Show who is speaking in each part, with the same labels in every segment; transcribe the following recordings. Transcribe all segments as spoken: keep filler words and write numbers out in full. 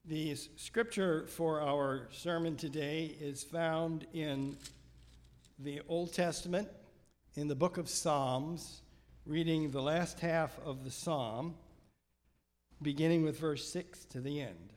Speaker 1: The s- scripture for our sermon today is found in the Old Testament, in the book of Psalms, reading the last half of the psalm, beginning with verse six to the end.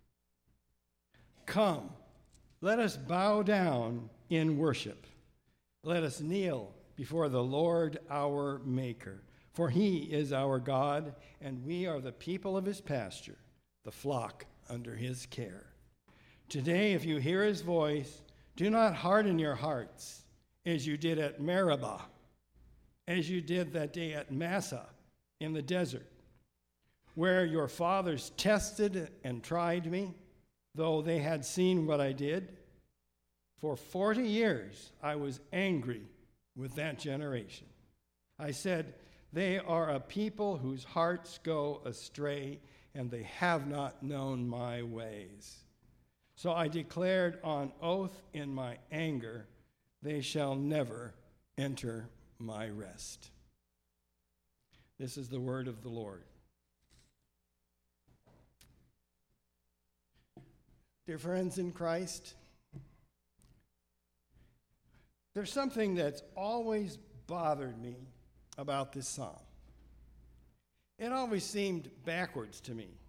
Speaker 1: Come, let us bow down in worship. Let us kneel before the Lord our Maker. For he is our God, and we are the people of his pasture, the flock under his care. Today, if you hear his voice, do not harden your hearts as you did at Meribah, as you did that day at Massah in the desert, where your fathers tested and tried me, though they had seen what I did. For forty years I was angry with that generation. I said, they are a people whose hearts go astray, and they have not known my ways. So I declared on oath in my anger, they shall never enter my rest. This is the word of the Lord. Dear friends in Christ, there's something that's always bothered me about this psalm. It always seemed backwards to me.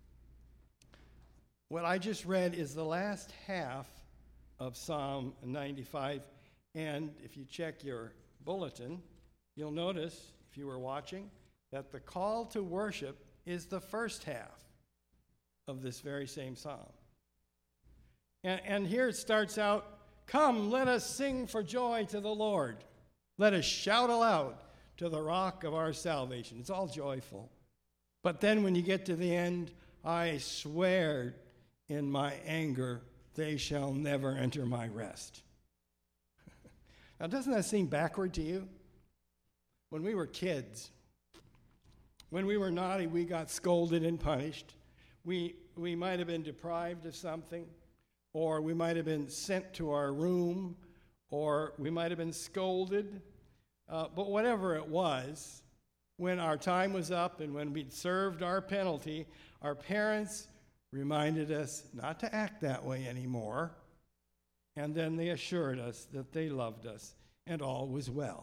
Speaker 1: What I just read is the last half of Psalm ninety-five, and if you check your bulletin, you'll notice, if you were watching, that the call to worship is the first half of this very same psalm. And, and here it starts out, come, let us sing for joy to the Lord. Let us shout aloud to the rock of our salvation. It's all joyful. But then when you get to the end, I swear in my anger, they shall never enter my rest. Now, doesn't that seem backward to you? When we were kids, when we were naughty, we got scolded and punished. We, we might have been deprived of something, or we might have been sent to our room, or we might have been scolded. Uh, but whatever it was, when our time was up and when we'd served our penalty, our parents reminded us not to act that way anymore, and then they assured us that they loved us and all was well.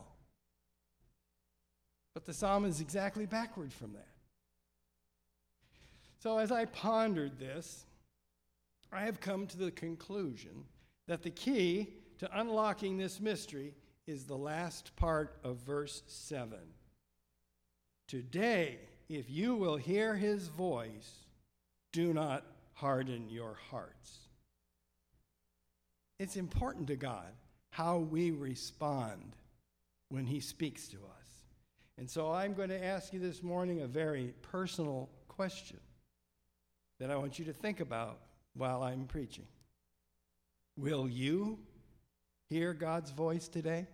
Speaker 1: But the psalm is exactly backward from that. So as I pondered this, I have come to the conclusion that the key to unlocking this mystery is the last part of verse seven. Today, if you will hear his voice, do not harden your hearts. It's important to God how we respond when he speaks to us. And so I'm going to ask you this morning a very personal question that I want you to think about while I'm preaching. Will you hear God's voice today?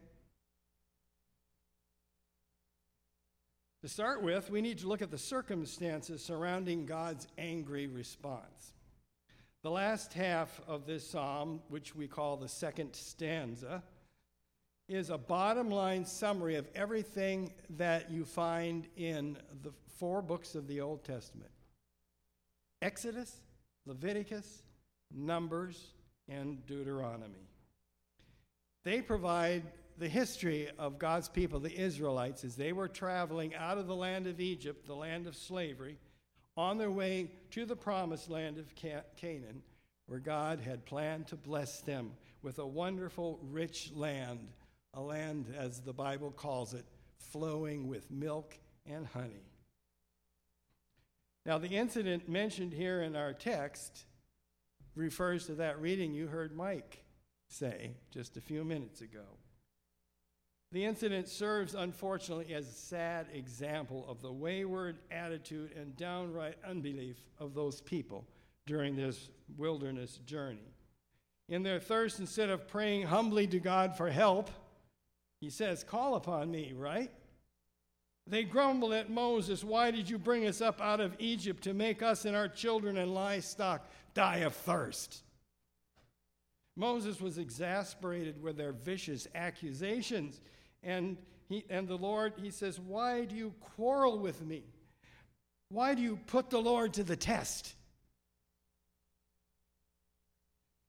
Speaker 1: To start with, we need to look at the circumstances surrounding God's angry response. The last half of this psalm, which we call the second stanza, is a bottom line summary of everything that you find in the four books of the Old Testament: Exodus, Leviticus, Numbers, and Deuteronomy. They provide the history of God's people, the Israelites, as they were traveling out of the land of Egypt, the land of slavery, on their way to the promised land of Canaan, where God had planned to bless them with a wonderful, rich land, a land, as the Bible calls it, flowing with milk and honey. Now, the incident mentioned here in our text refers to that reading you heard Mike say just a few minutes ago. The incident serves, unfortunately, as a sad example of the wayward attitude and downright unbelief of those people during this wilderness journey. In their thirst, instead of praying humbly to God for help, he says, call upon me, right? They grumbled at Moses, why did you bring us up out of Egypt to make us and our children and livestock die of thirst? Moses was exasperated with their vicious accusations. And he and the Lord, he says, why do you quarrel with me? Why do you put the Lord to the test?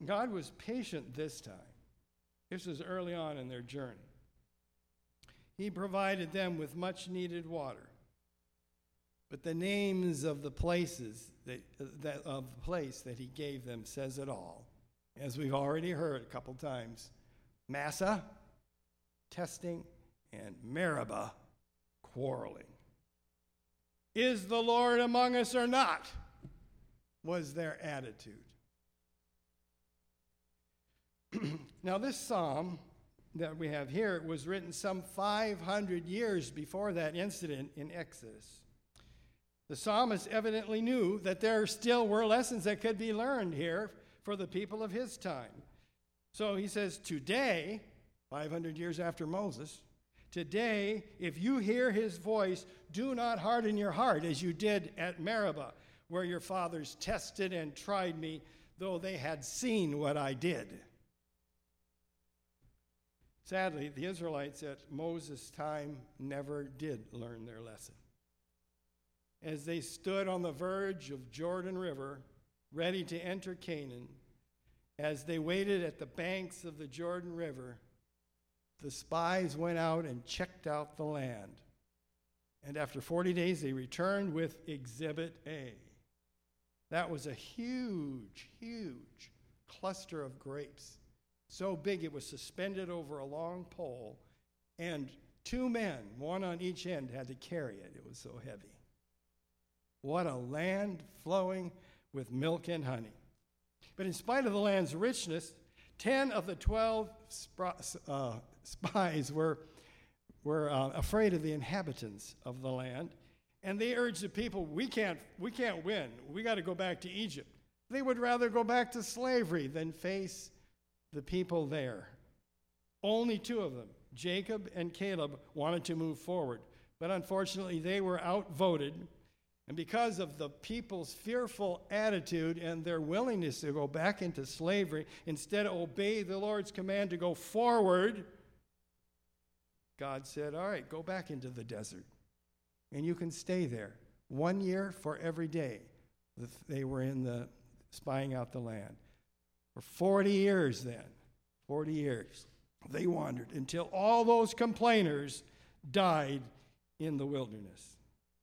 Speaker 1: God was patient this time. This was early on in their journey. He provided them with much needed water. But the names of the places that, that of the place that he gave them says it all. As we've already heard a couple times, Massa, testing, and Meribah, quarreling. Is the Lord among us or not? Was their attitude. Now, this psalm that we have here was written some five hundred years before that incident in Exodus. The psalmist evidently knew that there still were lessons that could be learned here for the people of his time. So he says, today, five hundred years after Moses, today, if you hear his voice, do not harden your heart as you did at Meribah, where your fathers tested and tried me, though they had seen what I did. Sadly, the Israelites at Moses' time never did learn their lesson. As they stood on the verge of Jordan River, ready to enter Canaan, as they waited at the banks of the Jordan River, the spies went out and checked out the land. And after forty days, they returned with Exhibit A. That was a huge, huge cluster of grapes. So big it was suspended over a long pole, and two men, one on each end, had to carry it. It was so heavy. What a land flowing with milk and honey. But in spite of the land's richness, ten of the twelve sp- uh, spies were, were uh, afraid of the inhabitants of the land, and they urged the people, we can't, we can't win. We got to go back to Egypt. They would rather go back to slavery than face the people there. Only two of them, Jacob and Caleb, wanted to move forward, but unfortunately they were outvoted. And because of the people's fearful attitude and their willingness to go back into slavery, instead of obey the Lord's command to go forward, God said, all right, go back into the desert. And you can stay there one year for every day that they were in the spying out the land. For forty years then, forty years, they wandered until all those complainers died in the wilderness.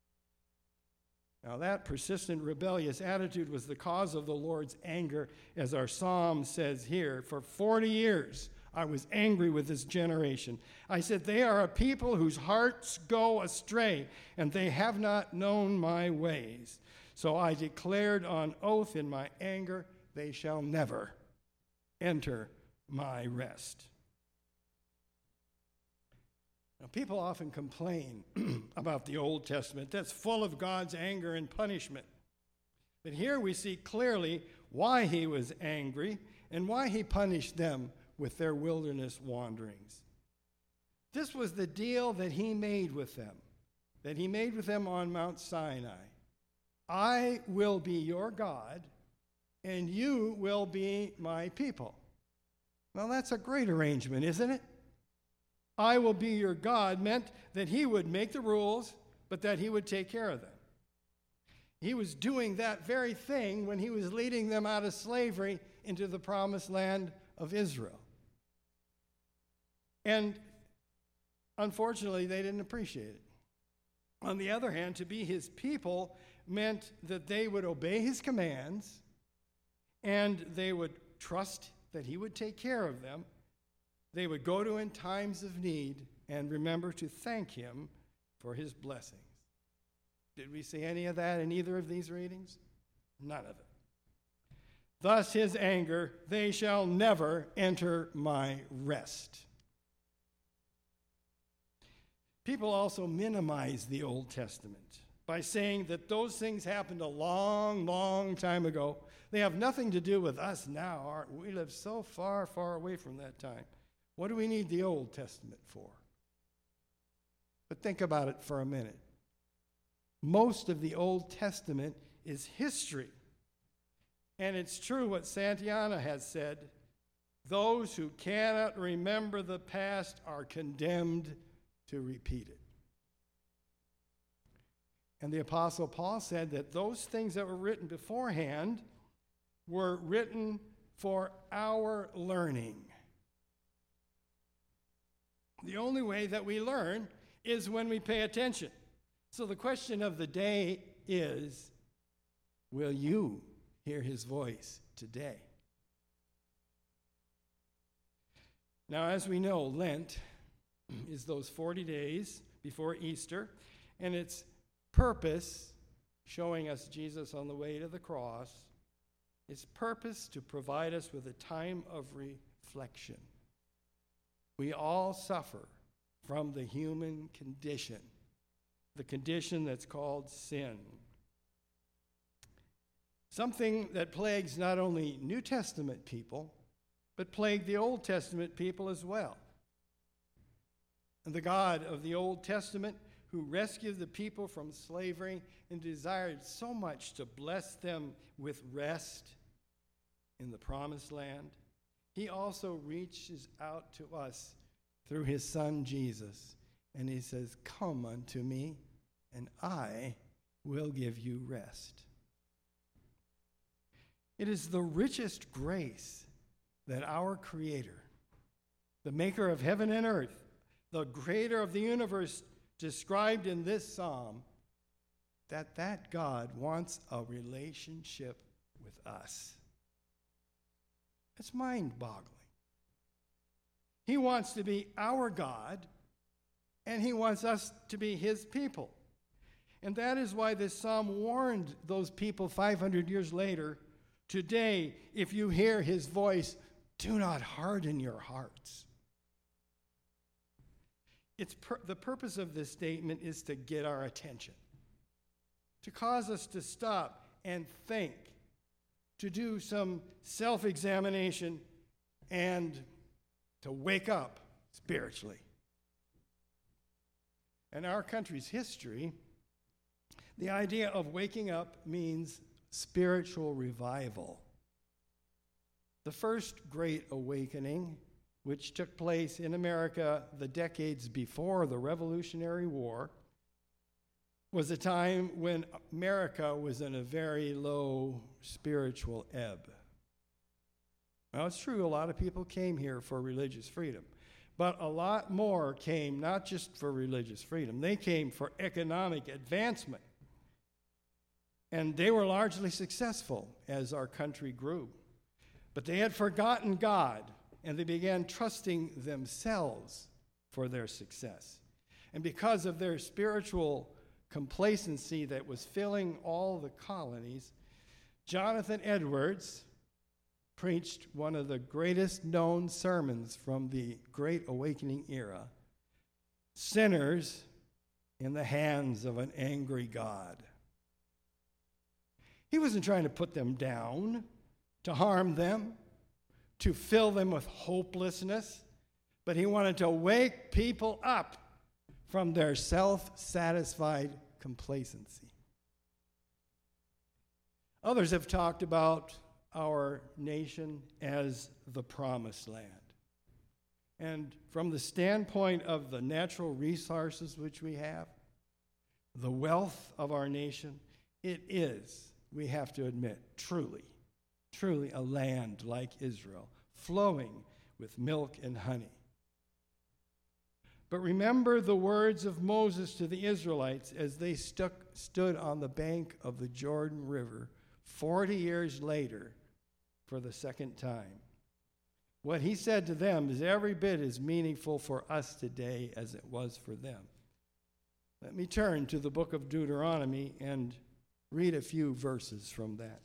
Speaker 1: Now, that persistent rebellious attitude was the cause of the Lord's anger, as our psalm says here. For forty years, I was angry with this generation. I said, they are a people whose hearts go astray, and they have not known my ways. So I declared on oath in my anger, they shall never enter my rest. Now, people often complain about the Old Testament that's full of God's anger and punishment. But here we see clearly why he was angry and why he punished them with their wilderness wanderings. This was the deal that he made with them, that he made with them on Mount Sinai. I will be your God, and you will be my people. Well, that's a great arrangement, isn't it? I will be your God meant that he would make the rules, but that he would take care of them. He was doing that very thing when he was leading them out of slavery into the promised land of Israel. And unfortunately, they didn't appreciate it. On the other hand, to be his people meant that they would obey his commands and they would trust that he would take care of them. They would go to in times of need and remember to thank him for his blessings. Did we see any of that in either of these readings? None of it. Thus his anger, they shall never enter my rest. People also minimize the Old Testament by saying that those things happened a long, long time ago. They have nothing to do with us now. Aren't we? We live so far, far away from that time. What do we need the Old Testament for? But think about it for a minute. Most of the Old Testament is history. And it's true what Santayana has said. Those who cannot remember the past are condemned to repeat it. And the Apostle Paul said that those things that were written beforehand were written for our learning. The only way that we learn is when we pay attention. So the question of the day is, will you hear his voice today? Now, as we know, Lent is those forty days before Easter, and its purpose, showing us Jesus on the way to the cross, its purpose to provide us with a time of reflection. We all suffer from the human condition, the condition that's called sin. Something that plagues not only New Testament people, but plagued the Old Testament people as well. And the God of the Old Testament, who rescued the people from slavery and desired so much to bless them with rest in the promised land, he also reaches out to us through his Son Jesus. And he says, "Come unto me, and I will give you rest." It is the richest grace that our Creator, the maker of heaven and earth, the creator of the universe described in this psalm, that that God wants a relationship with us. It's mind-boggling. He wants to be our God, and he wants us to be his people. And that is why this psalm warned those people five hundred years later, today, if you hear his voice, do not harden your hearts. It's per- the purpose of this statement is to get our attention, to cause us to stop and think, to do some self-examination, and to wake up spiritually. In our country's history, the idea of waking up means spiritual revival. The first Great Awakening, which took place in America the decades before the Revolutionary War, was a time when America was in a very low spiritual ebb. Now, it's true, a lot of people came here for religious freedom, but a lot more came not just for religious freedom, they came for economic advancement. And they were largely successful as our country grew. But they had forgotten God, and they began trusting themselves for their success. And because of their spiritual complacency that was filling all the colonies, Jonathan Edwards preached one of the greatest known sermons from the Great Awakening era, "Sinners in the Hands of an Angry God." He wasn't trying to put them down, to harm them, to fill them with hopelessness, but he wanted to wake people up from their self-satisfied complacency. Others have talked about our nation as the promised land. And from the standpoint of the natural resources which we have, the wealth of our nation, it is, we have to admit, truly, truly a land like Israel, flowing with milk and honey. But remember the words of Moses to the Israelites as they stuck, stood on the bank of the Jordan River forty years later for the second time. What he said to them is every bit as meaningful for us today as it was for them. Let me turn to the book of Deuteronomy and read a few verses from that.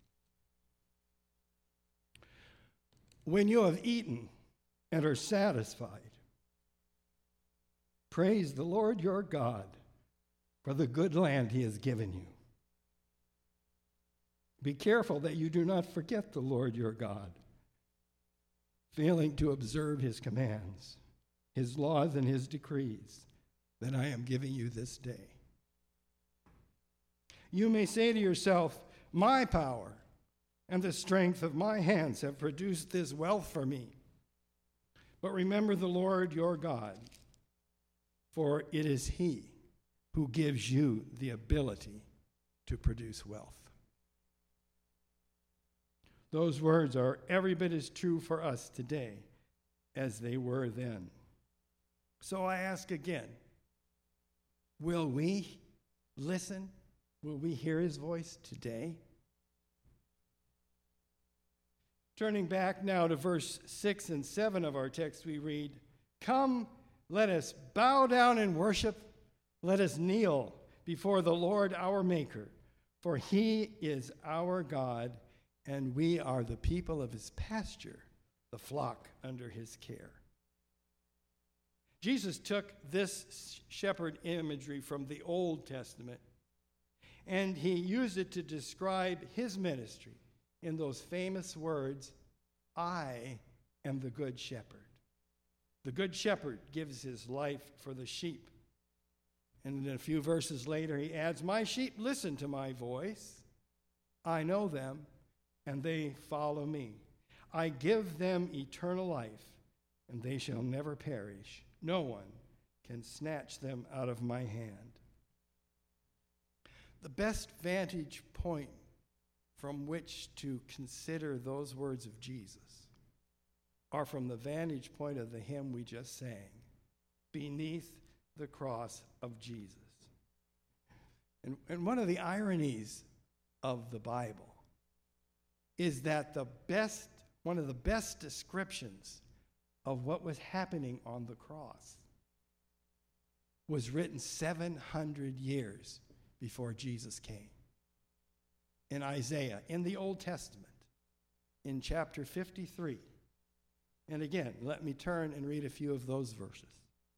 Speaker 1: When you have eaten and are satisfied, praise the Lord your God for the good land he has given you. Be careful that you do not forget the Lord your God, failing to observe his commands, his laws, and his decrees that I am giving you this day. You may say to yourself, my power and the strength of my hands have produced this wealth for me. But remember the Lord your God, for it is he who gives you the ability to produce wealth. Those words are every bit as true for us today as they were then. So I ask again, will we listen? Will we hear his voice today? Turning back now to verse six and seven of our text, we read, "Come, let us bow down and worship. Let us kneel before the Lord our Maker, for he is our God, and we are the people of his pasture, the flock under his care." Jesus took this shepherd imagery from the Old Testament, and he used it to describe his ministry in those famous words, "I am the good shepherd." The good shepherd gives his life for the sheep. And then a few verses later, he adds, "My sheep listen to my voice. I know them, and they follow me. I give them eternal life, and they shall never perish. No one can snatch them out of my hand." The best vantage point from which to consider those words of Jesus are from the vantage point of the hymn we just sang, "Beneath the Cross of Jesus." And, and one of the ironies of the Bible is that the best, one of the best descriptions of what was happening on the cross was written seven hundred years before Jesus came. In Isaiah, in the Old Testament, in chapter fifty-three. And again, let me turn and read a few of those verses.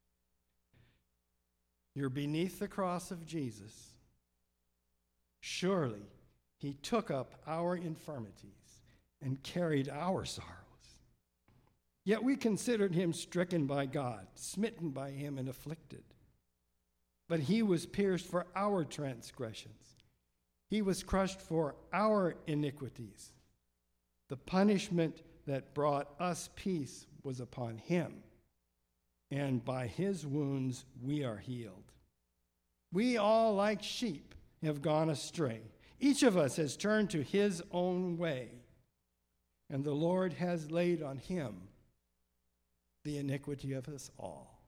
Speaker 1: "You're beneath the cross of Jesus. Surely he took up our infirmities and carried our sorrows. Yet we considered him stricken by God, smitten by him and afflicted. But he was pierced for our transgressions. He was crushed for our iniquities. The punishment that brought us peace was upon him, and by his wounds we are healed. We all, like sheep, have gone astray. Each of us has turned to his own way, and the Lord has laid on him the iniquity of us all."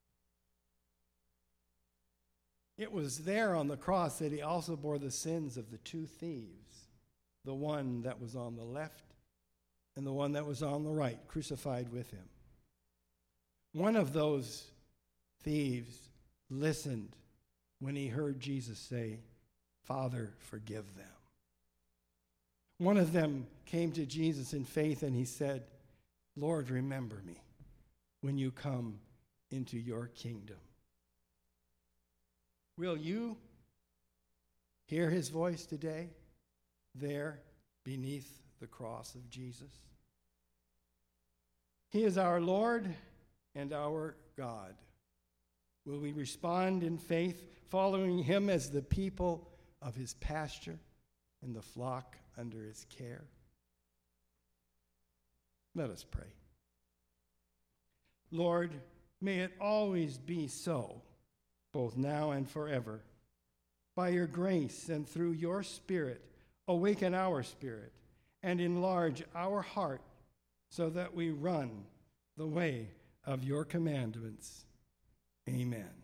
Speaker 1: It was there on the cross that he also bore the sins of the two thieves, the one that was on the left and the one that was on the right, crucified with him. One of those thieves listened when he heard Jesus say, "Father, forgive them." One of them came to Jesus in faith and he said, "Lord, remember me when you come into your kingdom." Will you hear his voice today, there beneath the cross of Jesus? He is our Lord and our God. Will we respond in faith, following him as the people of his pasture and the flock under his care? Let us pray. Lord, may it always be so, both now and forever. By your grace and through your Spirit, awaken our spirit and enlarge our heart so that we run the way of your commandments. Amen.